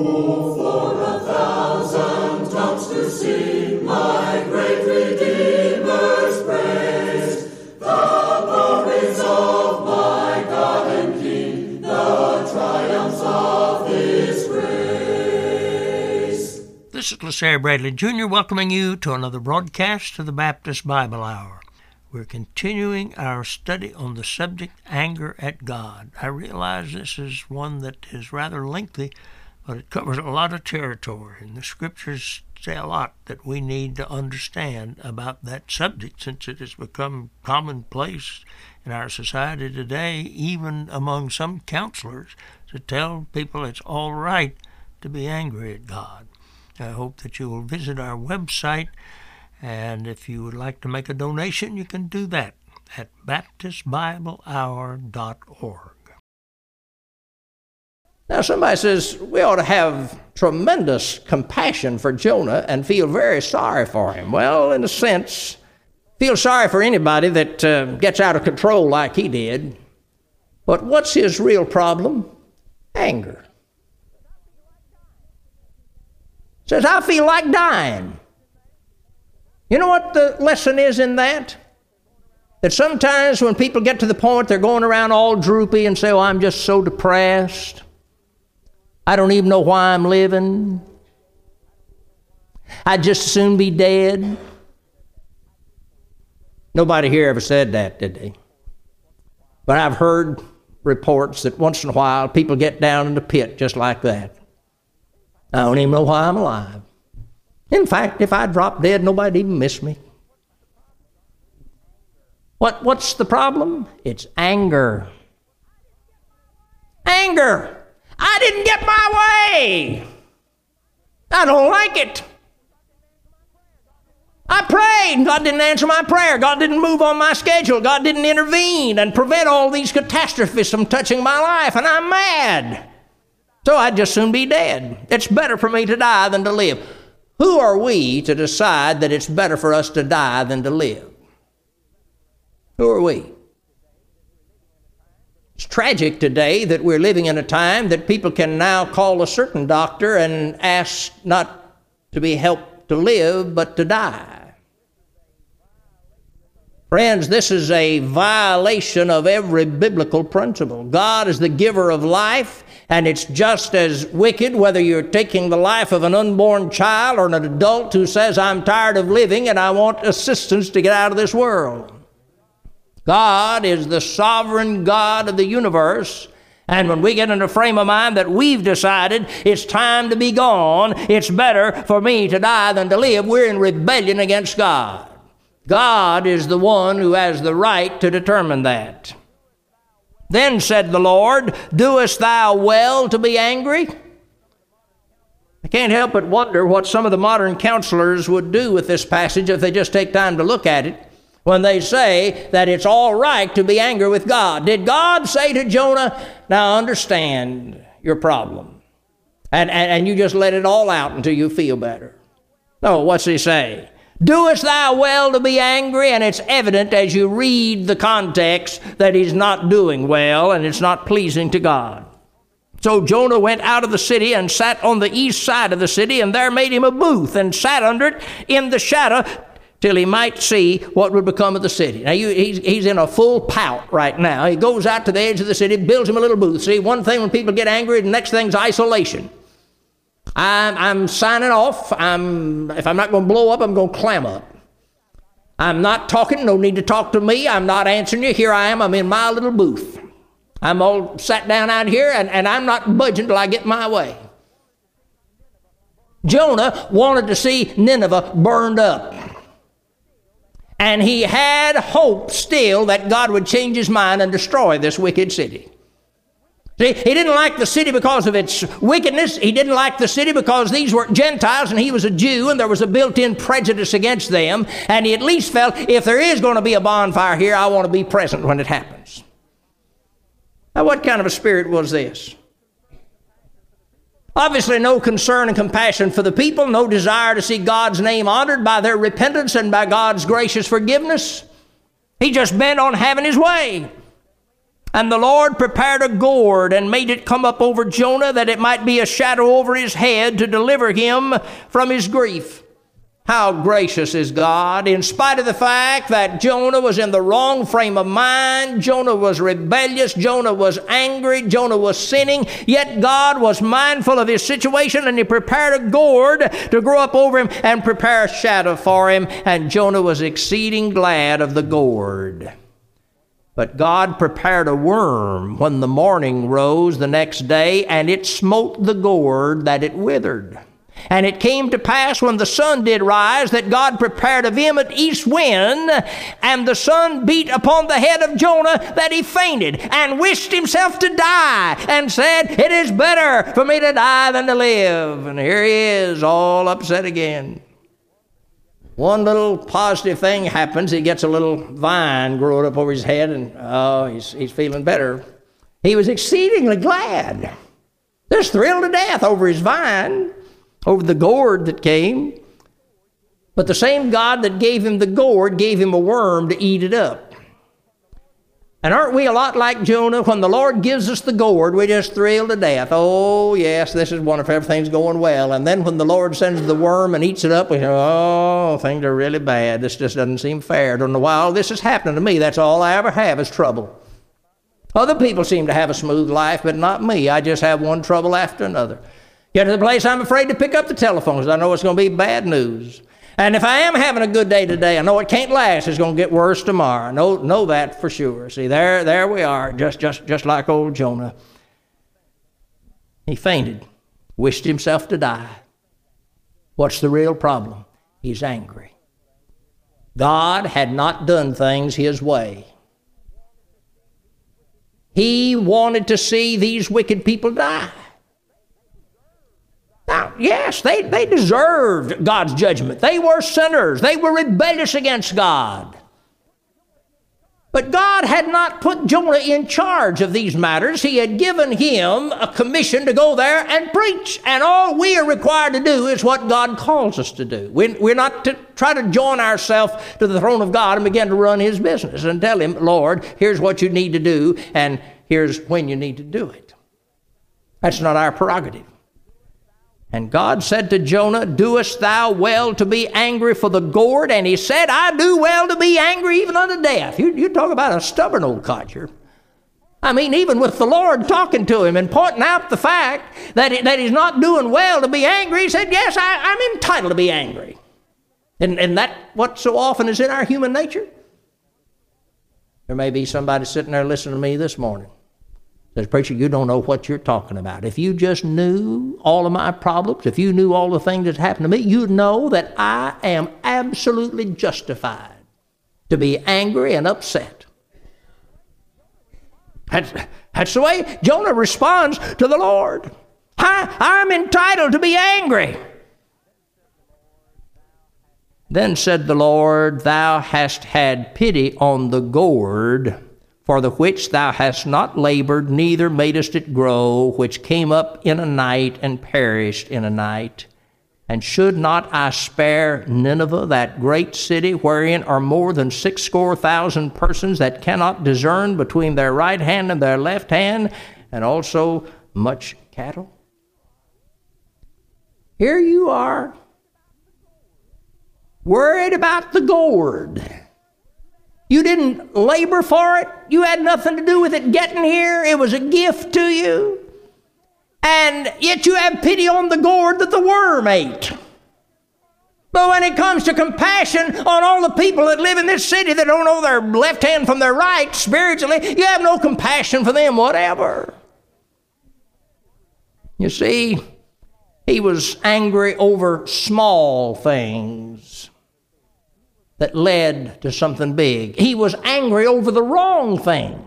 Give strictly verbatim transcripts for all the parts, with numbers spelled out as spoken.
Oh, for a thousand tongues to sing my great Redeemer's praise, the glories of my God and King, the triumphs of His grace. This is LaSalle Bradley Junior welcoming you to another broadcast of the Baptist Bible Hour. We're continuing our study on the subject, anger at God. I realize this is one that is rather lengthy, but it covers a lot of territory, and the Scriptures say a lot that we need to understand about that subject, since it has become commonplace in our society today, even among some counselors, to tell people it's all right to be angry at God. I hope that you will visit our website, and if you would like to make a donation, you can do that at baptist bible hour dot org. Now, somebody says we ought to have tremendous compassion for Jonah and feel very sorry for him. Well, in a sense, feel sorry for anybody that uh, gets out of control like he did. But what's his real problem? Anger. Says, I feel like dying. You know what the lesson is in that? That sometimes when people get to the point they're going around all droopy and say, oh, I'm just so depressed. I don't even know why I'm living. I'd just as soon be dead. Nobody here ever said that, did they? But I've heard reports that once in a while people get down in the pit just like that. I don't even know why I'm alive. In fact, if I drop dead, nobody'd even miss me. What, what's the problem? It's anger. Anger. I didn't get my way. I don't like it. I prayed, and God didn't answer my prayer. God didn't move on my schedule. God didn't intervene and prevent all these catastrophes from touching my life, and I'm mad. So I'd just soon be dead. It's better for me to die than to live. Who are we to decide that it's better for us to die than to live? Who are we? It's tragic today that we're living in a time that people can now call a certain doctor and ask not to be helped to live, but to die. Friends, this is a violation of every biblical principle. God is the giver of life, and it's just as wicked whether you're taking the life of an unborn child or an adult who says, I'm tired of living and I want assistance to get out of this world. God is the sovereign God of the universe, and when we get in a frame of mind that we've decided it's time to be gone, it's better for me to die than to live, we're in rebellion against God. God is the one who has the right to determine that. Then said the Lord, doest thou well to be angry? I can't help but wonder what some of the modern counselors would do with this passage if they just take time to look at it, when they say that it's all right to be angry with God. Did God say to Jonah, now understand your problem, and, and, and you just let it all out until you feel better? No, what's he say? Doest thou well to be angry? And it's evident as you read the context that he's not doing well and it's not pleasing to God. So Jonah went out of the city and sat on the east side of the city, and there made him a booth and sat under it in the shadow till he might see what would become of the city. Now, you, he's, he's in a full pout right now. He goes out to the edge of the city, builds him a little booth. See, one thing when people get angry, the next thing's isolation. I'm, I'm signing off. I'm, if I'm not going to blow up, I'm going to clam up. I'm not talking. No need to talk to me. I'm not answering you. Here I am. I'm in my little booth. I'm all sat down out here, and, and I'm not budging till I get my way. Jonah wanted to see Nineveh burned up. And he had hope still that God would change his mind and destroy this wicked city. See, he didn't like the city because of its wickedness. He didn't like the city because these were Gentiles and he was a Jew, and there was a built-in prejudice against them. And he at least felt, if there is going to be a bonfire here, I want to be present when it happens. Now, what kind of a spirit was this? Obviously, no concern and compassion for the people, no desire to see God's name honored by their repentance and by God's gracious forgiveness. He just bent on having his way. And the Lord prepared a gourd and made it come up over Jonah, that it might be a shadow over his head to deliver him from his grief. How gracious is God! In spite of the fact that Jonah was in the wrong frame of mind, Jonah was rebellious, Jonah was angry, Jonah was sinning, yet God was mindful of his situation, and he prepared a gourd to grow up over him and prepare a shadow for him, and Jonah was exceeding glad of the gourd. But God prepared a worm when the morning rose the next day, and it smote the gourd that it withered. And it came to pass when the sun did rise that God prepared a vehement east wind, and the sun beat upon the head of Jonah that he fainted and wished himself to die, and said, "It is better for me to die than to live." And here he is, all upset again. One little positive thing happens. He gets a little vine growing up over his head, and oh, he's, he's feeling better. He was exceedingly glad. Just thrilled to death over his vine, over the gourd that came. But the same God that gave him the gourd gave him a worm to eat it up. And aren't we a lot like Jonah? When the Lord gives us the gourd, we just thrill to death. Oh, yes, this is wonderful. Everything's going well. And then when the Lord sends the worm and eats it up, we say, oh, things are really bad. This just doesn't seem fair. I don't know why all this is happening to me. That's all I ever have is trouble. Other people seem to have a smooth life, but not me. I just have one trouble after another. Get to the place I'm afraid to pick up the telephone because I know it's going to be bad news. And if I am having a good day today, I know it can't last. It's going to get worse tomorrow. I know, know that for sure. See, there, there we are, just, just, just like old Jonah. He fainted, wished himself to die. What's the real problem? He's angry. God had not done things his way. He wanted to see these wicked people die. Now, yes, they, they deserved God's judgment. They were sinners. They were rebellious against God. But God had not put Jonah in charge of these matters. He had given him a commission to go there and preach. And all we are required to do is what God calls us to do. We're not to try to join ourselves to the throne of God and begin to run his business and tell him, Lord, here's what you need to do, and here's when you need to do it. That's not our prerogative. And God said to Jonah, "Doest thou well to be angry for the gourd?" And he said, "I do well to be angry even unto death." You, you talk about a stubborn old codger. I mean, even with the Lord talking to him and pointing out the fact that, he, that he's not doing well to be angry, he said, yes, I, I'm entitled to be angry. And, and that what so often is in our human nature? There may be somebody sitting there listening to me this morning. Says, "Preacher, you don't know what you're talking about. If you just knew all of my problems, if you knew all the things that happened to me, you'd know that I am absolutely justified to be angry and upset." That's, that's the way Jonah responds to the Lord. I, I'm entitled to be angry. Then said the Lord, "Thou hast had pity on the gourd, for the which thou hast not labored, neither madest it grow, which came up in a night and perished in a night. And should not I spare Nineveh, that great city, wherein are more than sixscore thousand persons that cannot discern between their right hand and their left hand, and also much cattle?" Here you are, worried about the gourd. You didn't labor for it. You had nothing to do with it getting here. It was a gift to you. And yet you have pity on the gourd that the worm ate. But when it comes to compassion on all the people that live in this city that don't know their left hand from their right spiritually, you have no compassion for them whatever. You see, he was angry over small things that led to something big. He was angry over the wrong thing.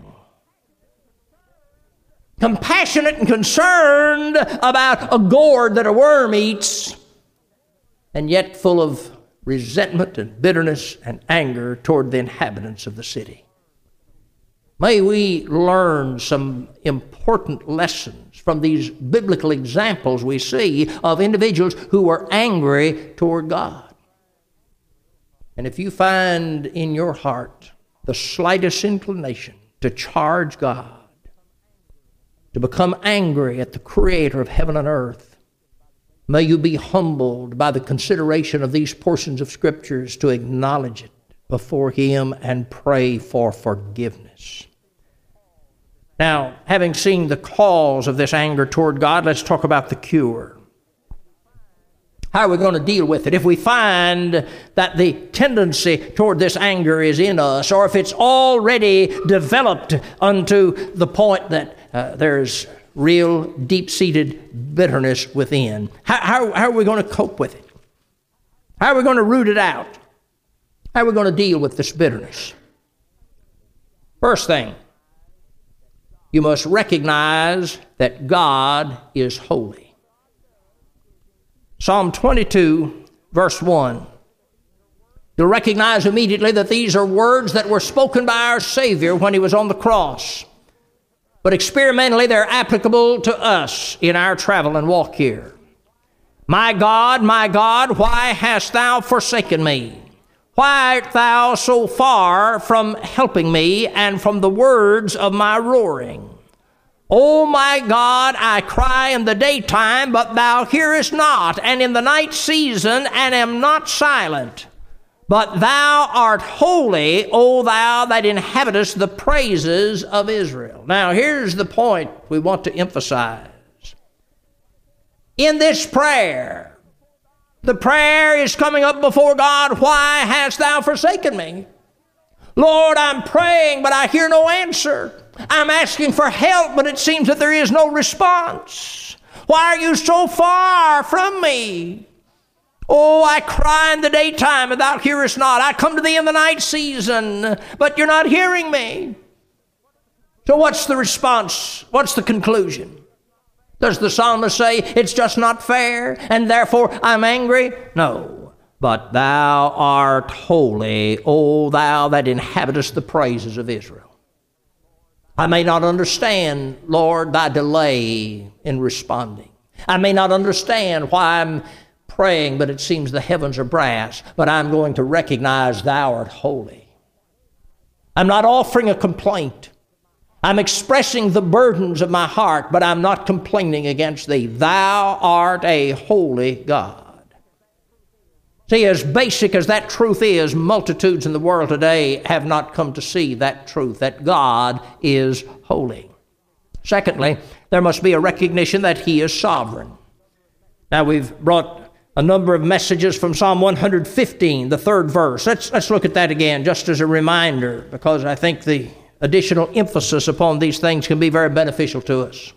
Compassionate and concerned about a gourd that a worm eats, and yet full of resentment and bitterness and anger toward the inhabitants of the city. May we learn some important lessons from these biblical examples we see of individuals who were angry toward God. And if you find in your heart the slightest inclination to charge God, to become angry at the Creator of heaven and earth. May you be humbled by the consideration of these portions of Scriptures to acknowledge it before Him and pray for forgiveness. Now, having seen the cause of this anger toward God, let's talk about the cure. How are we going to deal with it? If we find that the tendency toward this anger is in us, or if it's already developed unto the point that uh, there's real deep-seated bitterness within, how, how, how are we going to cope with it? How are we going to root it out? How are we going to deal with this bitterness? First thing, you must recognize that God is holy. Psalm twenty-two, verse one. You'll recognize immediately that these are words that were spoken by our Savior when He was on the cross. But experimentally, they're applicable to us in our travel and walk here. My God, my God, why hast thou forsaken me? Why art thou so far from helping me and from the words of my roaring? O my God, I cry in the daytime, but thou hearest not, and in the night season, and am not silent. But thou art holy, O thou that inhabitest the praises of Israel. Now, here's the point we want to emphasize. In this prayer, the prayer is coming up before God, why hast thou forsaken me? Lord, I'm praying, but I hear no answer. I'm asking for help, but it seems that there is no response. Why are you so far from me? Oh, I cry in the daytime, and thou hearest not. I come to thee in the night season, but you're not hearing me. So what's the response? What's the conclusion? Does the psalmist say, it's just not fair, and therefore I'm angry? No. But thou art holy, O thou that inhabitest the praises of Israel. I may not understand, Lord, thy delay in responding. I may not understand why I'm praying, but it seems the heavens are brass. But I'm going to recognize thou art holy. I'm not offering a complaint. I'm expressing the burdens of my heart, but I'm not complaining against thee. Thou art a holy God. See, as basic as that truth is, multitudes in the world today have not come to see that truth, that God is holy. Secondly, there must be a recognition that He is sovereign. Now, we've brought a number of messages from Psalm one hundred fifteen, the third verse. Let's, let's look at that again, just as a reminder, because I think the additional emphasis upon these things can be very beneficial to us.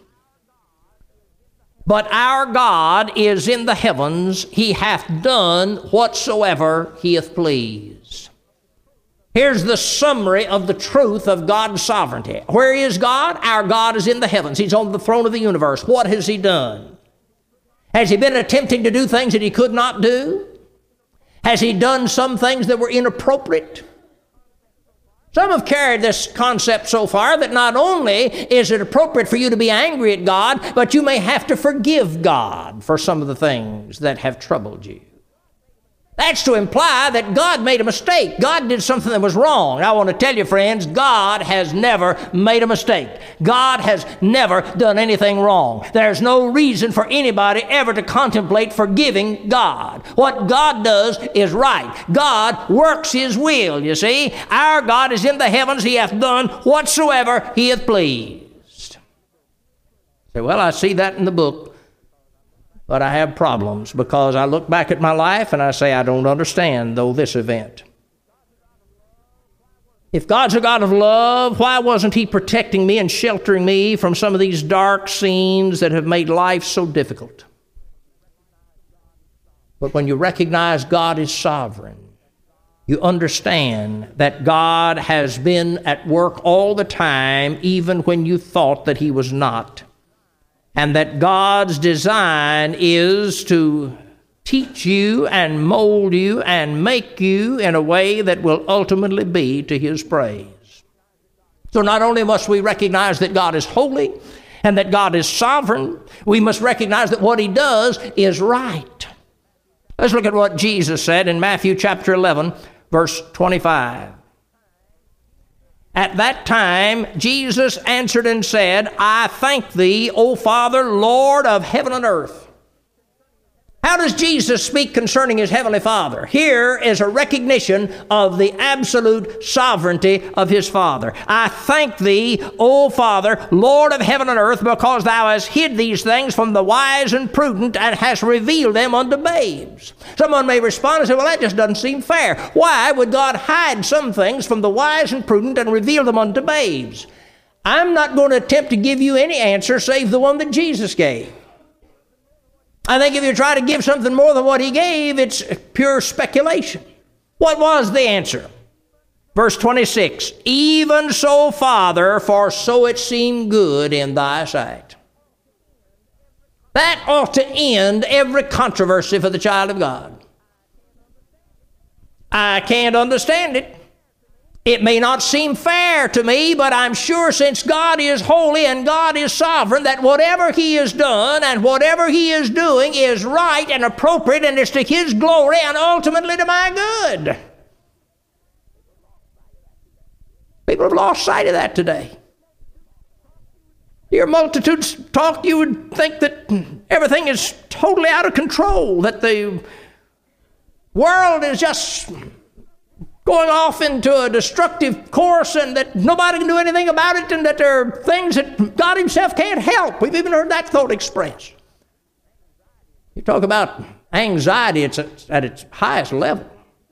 But our God is in the heavens, He hath done whatsoever He hath pleased. Here's the summary of the truth of God's sovereignty. Where is God? Our God is in the heavens. He's on the throne of the universe. What has He done? Has He been attempting to do things that He could not do? Has He done some things that were inappropriate? Some have carried this concept so far that not only is it appropriate for you to be angry at God, but you may have to forgive God for some of the things that have troubled you. That's to imply that God made a mistake. God did something that was wrong. I want to tell you, friends, God has never made a mistake. God has never done anything wrong. There's no reason for anybody ever to contemplate forgiving God. What God does is right. God works His will, you see. Our God is in the heavens. He hath done whatsoever He hath pleased. Say, well, I see that in the book. But I have problems because I look back at my life and I say, I don't understand, though, this event. If God's a God of love, why wasn't He protecting me and sheltering me from some of these dark scenes that have made life so difficult? But when you recognize God is sovereign, you understand that God has been at work all the time, even when you thought that He was not. And that God's design is to teach you and mold you and make you in a way that will ultimately be to His praise. So not only must we recognize that God is holy and that God is sovereign, we must recognize that what He does is right. Let's look at what Jesus said in Matthew chapter eleven, verse twenty-five. At that time, Jesus answered and said, I thank thee, O Father, Lord of heaven and earth. How does Jesus speak concerning his heavenly Father? Here is a recognition of the absolute sovereignty of his Father. I thank thee, O Father, Lord of heaven and earth, because thou hast hid these things from the wise and prudent and hast revealed them unto babes. Someone may respond and say, well, that just doesn't seem fair. Why would God hide some things from the wise and prudent and reveal them unto babes? I'm not going to attempt to give you any answer save the one that Jesus gave. I think if you try to give something more than what he gave, it's pure speculation. What was the answer? Verse twenty-six, even so, Father, for so it seemed good in thy sight. That ought to end every controversy for the child of God. I can't understand it. It may not seem fair to me, but I'm sure since God is holy and God is sovereign, that whatever he has done and whatever he is doing is right and appropriate, and it's to his glory and ultimately to my good. People have lost sight of that today. Your multitudes talk, you would think that everything is totally out of control, that the world is just going off into a destructive course and that nobody can do anything about it, and that there are things that God himself can't help. We've even heard that thought expressed. You talk about anxiety, it's at its highest level.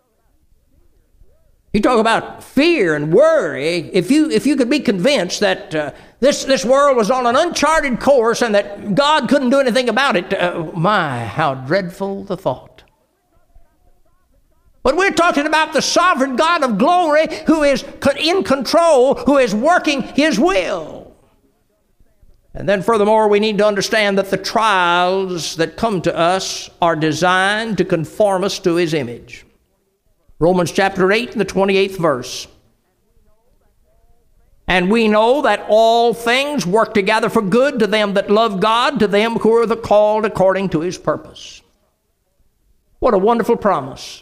You talk about fear and worry. If you if you could be convinced that uh, this, this world was on an uncharted course and that God couldn't do anything about it, uh, my, how dreadful the thought. But we're talking about the sovereign God of glory who is in control, who is working his will. And then furthermore, we need to understand that the trials that come to us are designed to conform us to his image. Romans chapter eight and the twenty-eighth verse. And we know that all things work together for good to them that love God, to them who are the called according to his purpose. What a wonderful promise.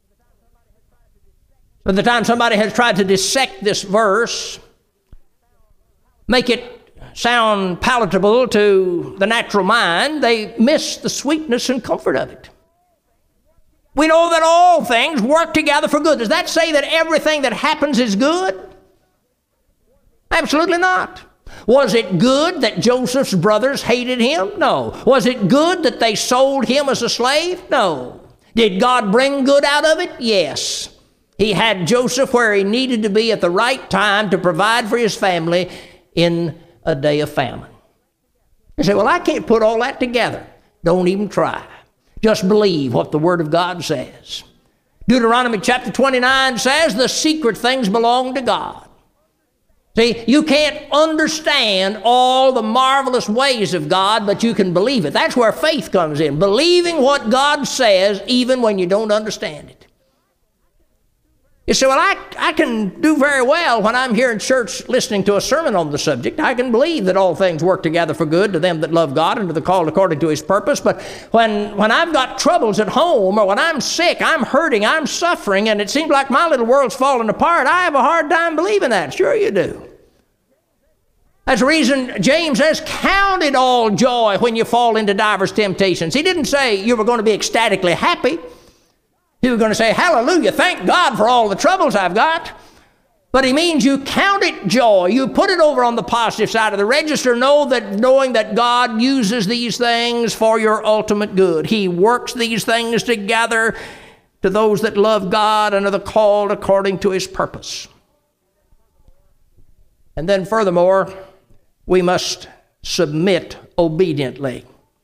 By the time somebody has tried to dissect this verse, make it sound palatable to the natural mind, they miss the sweetness and comfort of it. We know that all things work together for good. Does that say that everything that happens is good? Absolutely not. Was it good that Joseph's brothers hated him? No. Was it good that they sold him as a slave? No. Did God bring good out of it? Yes. He had Joseph where he needed to be at the right time to provide for his family in a day of famine. You say, well, I can't put all that together. Don't even try. Just believe what the Word of God says. Deuteronomy chapter twenty-nine says the secret things belong to God. See, you can't understand all the marvelous ways of God, but you can believe it. That's where faith comes in. Believing what God says even when you don't understand it. You say, well, I, I can do very well when I'm here in church listening to a sermon on the subject. I can believe that all things work together for good to them that love God and to the called according to his purpose. But when, when I've got troubles at home, or when I'm sick, I'm hurting, I'm suffering, and it seems like my little world's falling apart, I have a hard time believing that. Sure you do. That's the reason James says, count it all joy when you fall into divers temptations. He didn't say you were going to be ecstatically happy. He was going to say, hallelujah, thank God for all the troubles I've got. But he means you count it joy. You put it over on the positive side of the register, know that, knowing that God uses these things for your ultimate good. He works these things together to those that love God and are the called according to his purpose. And then furthermore, we must submit obediently.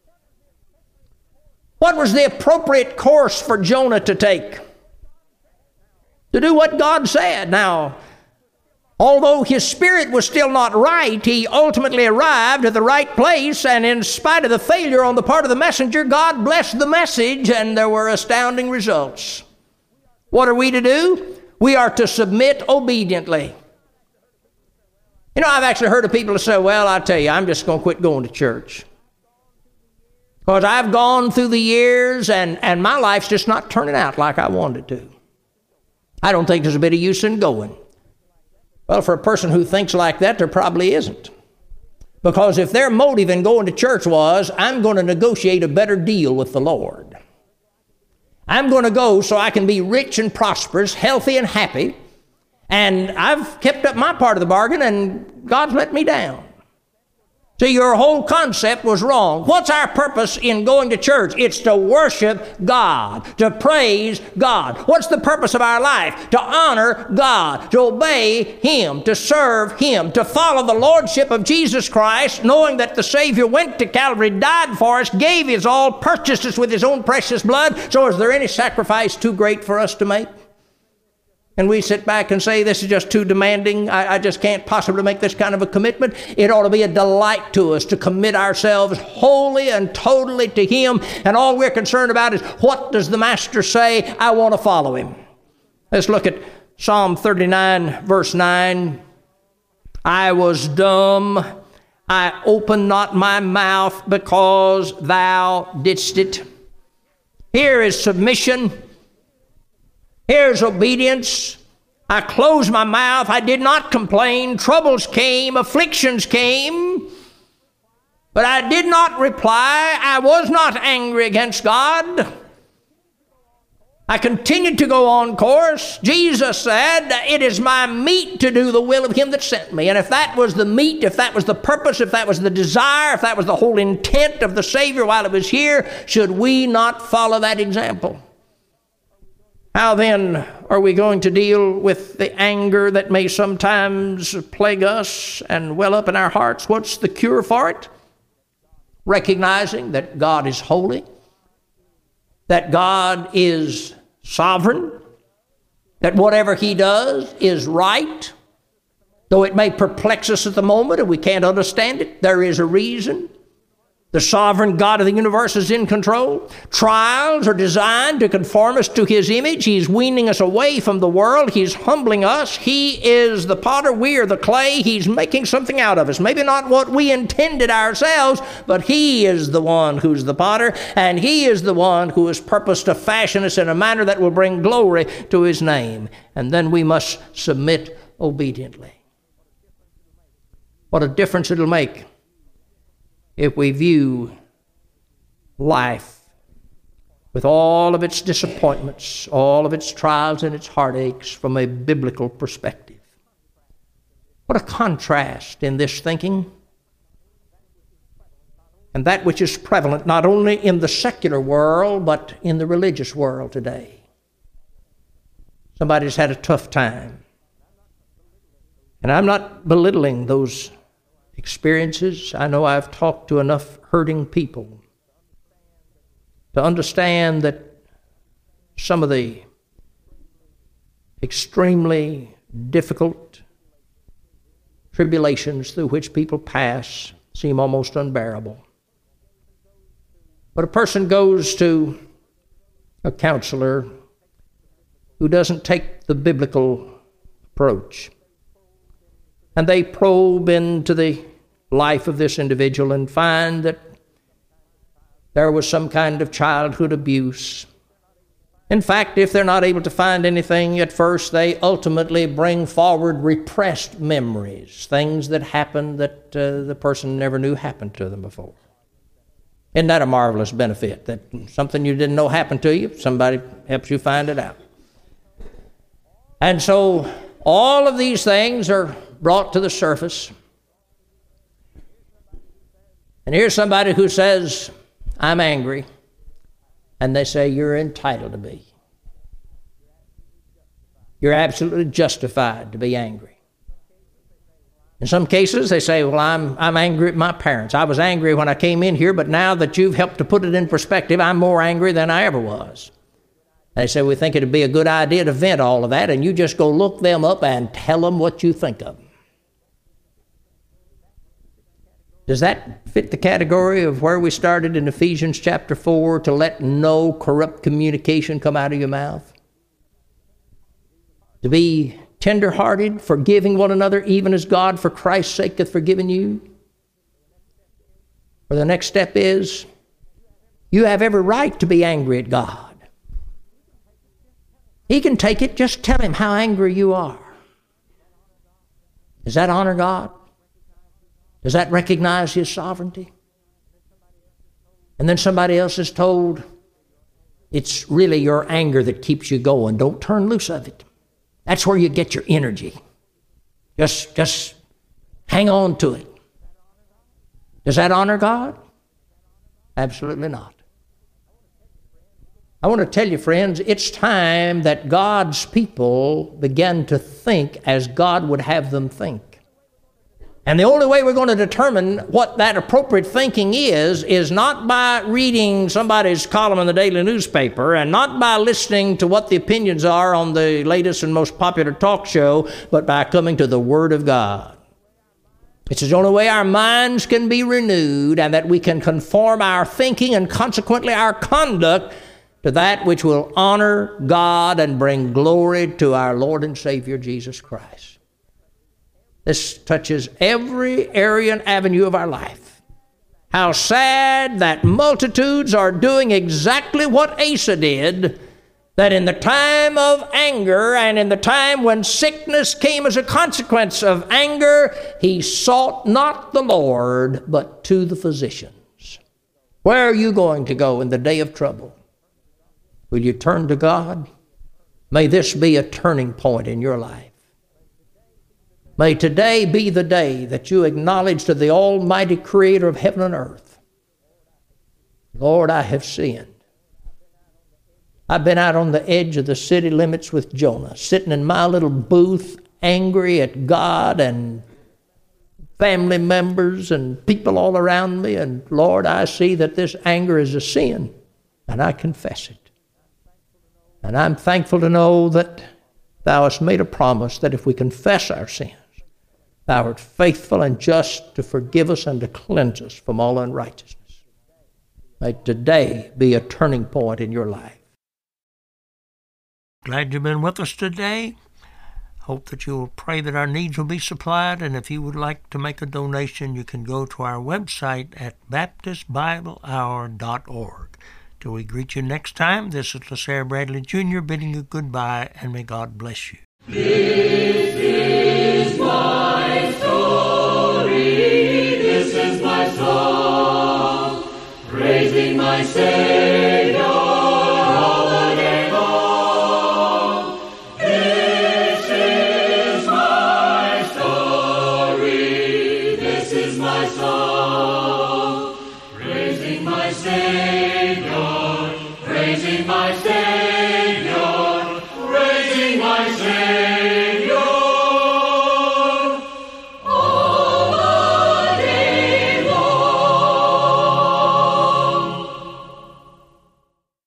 What was the appropriate course for Jonah to take? To do what God said. Now, although his spirit was still not right, he ultimately arrived at the right place, and in spite of the failure on the part of the messenger, God blessed the message, and there were astounding results. What are we to do? We are to submit obediently. You know, I've actually heard of people who say, well, I tell you, I'm just going to quit going to church. Because I've gone through the years and, and my life's just not turning out like I wanted it to. I don't think there's a bit of use in going. Well, for a person who thinks like that, there probably isn't. Because if their motive in going to church was, I'm going to negotiate a better deal with the Lord. I'm going to go so I can be rich and prosperous, healthy and happy, and I've kept up my part of the bargain and God's let me down. So your whole concept was wrong. What's our purpose in going to church? It's to worship God, to praise God. What's the purpose of our life? To honor God, to obey Him, to serve Him, to follow the Lordship of Jesus Christ, knowing that the Savior went to Calvary, died for us, gave His all, purchased us with His own precious blood. So is there any sacrifice too great for us to make? And we sit back and say, this is just too demanding. I, I just can't possibly make this kind of a commitment. It ought to be a delight to us to commit ourselves wholly and totally to Him. And all we're concerned about is, what does the Master say? I want to follow Him. Let's look at Psalm thirty-nine, verse nine. I was dumb. I opened not my mouth because thou didst it. Here is submission. Here's obedience. I closed my mouth. I did not complain. Troubles came, afflictions came, but I did not reply. I was not angry against God. I continued to go on course. Jesus said, it is my meat to do the will of Him that sent me. And if that was the meat, if that was the purpose, if that was the desire, if that was the whole intent of the Savior while He was here, should we not follow that example? How then are we going to deal with the anger that may sometimes plague us and well up in our hearts? What's the cure for it? Recognizing that God is holy, that God is sovereign, that whatever He does is right. Though it may perplex us at the moment and we can't understand it, there is a reason. The sovereign God of the universe is in control. Trials are designed to conform us to His image. He's weaning us away from the world. He's humbling us. He is the potter. We are the clay. He's making something out of us. Maybe not what we intended ourselves, but He is the one who's the potter, and He is the one who has purposed to fashion us in a manner that will bring glory to His name. And then we must submit obediently. What a difference it'll make if we view life with all of its disappointments, all of its trials and its heartaches from a biblical perspective. What a contrast in this thinking and that which is prevalent not only in the secular world but in the religious world today. Somebody's had a tough time. And I'm not belittling those experiences. I know I've talked to enough hurting people to understand that some of the extremely difficult tribulations through which people pass seem almost unbearable. But a person goes to a counselor who doesn't take the biblical approach, and they probe into the life of this individual and find that there was some kind of childhood abuse. In fact, if they're not able to find anything at first, they ultimately bring forward repressed memories, things that happened that uh, the person never knew happened to them before. Isn't that a marvelous benefit? That something you didn't know happened to you, somebody helps you find it out. And so all of these things are brought to the surface. And here's somebody who says, I'm angry. And they say, you're entitled to be. You're absolutely justified to be angry. In some cases, they say, well, I'm, I'm angry at my parents. I was angry when I came in here, but now that you've helped to put it in perspective, I'm more angry than I ever was. They say, we think it'd be a good idea to vent all of that, and you just go look them up and tell them what you think of them. Does that fit the category of where we started in Ephesians chapter four, to let no corrupt communication come out of your mouth? To be tender-hearted, forgiving one another, even as God for Christ's sake hath forgiven you? Or the next step is, you have every right to be angry at God. He can take it. Just tell Him how angry you are. Does that honor God? Does that recognize His sovereignty? And then somebody else is told, it's really your anger that keeps you going. Don't turn loose of it. That's where you get your energy. Just, just hang on to it. Does that honor God? Absolutely not. I want to tell you, friends, it's time that God's people began to think as God would have them think. And the only way we're going to determine what that appropriate thinking is, is not by reading somebody's column in the daily newspaper and not by listening to what the opinions are on the latest and most popular talk show, but by coming to the Word of God. It's the only way our minds can be renewed and that we can conform our thinking and consequently our conduct to that which will honor God and bring glory to our Lord and Savior Jesus Christ. This touches every area and avenue of our life. How sad that multitudes are doing exactly what Asa did, that in the time of anger and in the time when sickness came as a consequence of anger, he sought not the Lord, but to the physicians. Where are you going to go in the day of trouble? Will you turn to God? May this be a turning point in your life. May today be the day that you acknowledge to the Almighty Creator of heaven and earth, Lord, I have sinned. I've been out on the edge of the city limits with Jonah, sitting in my little booth, angry at God and family members and people all around me. And Lord, I see that this anger is a sin, and I confess it. And I'm thankful to know that Thou hast made a promise that if we confess our sins, Thou art faithful and just to forgive us and to cleanse us from all unrighteousness. May today be a turning point in your life. Glad you've been with us today. Hope that you will pray that our needs will be supplied. And if you would like to make a donation, you can go to our website at baptist bible hour dot org. Till we greet you next time, this is LaSair Bradley Junior bidding you goodbye, and may God bless you. This is my story, this is my song, praising my Savior.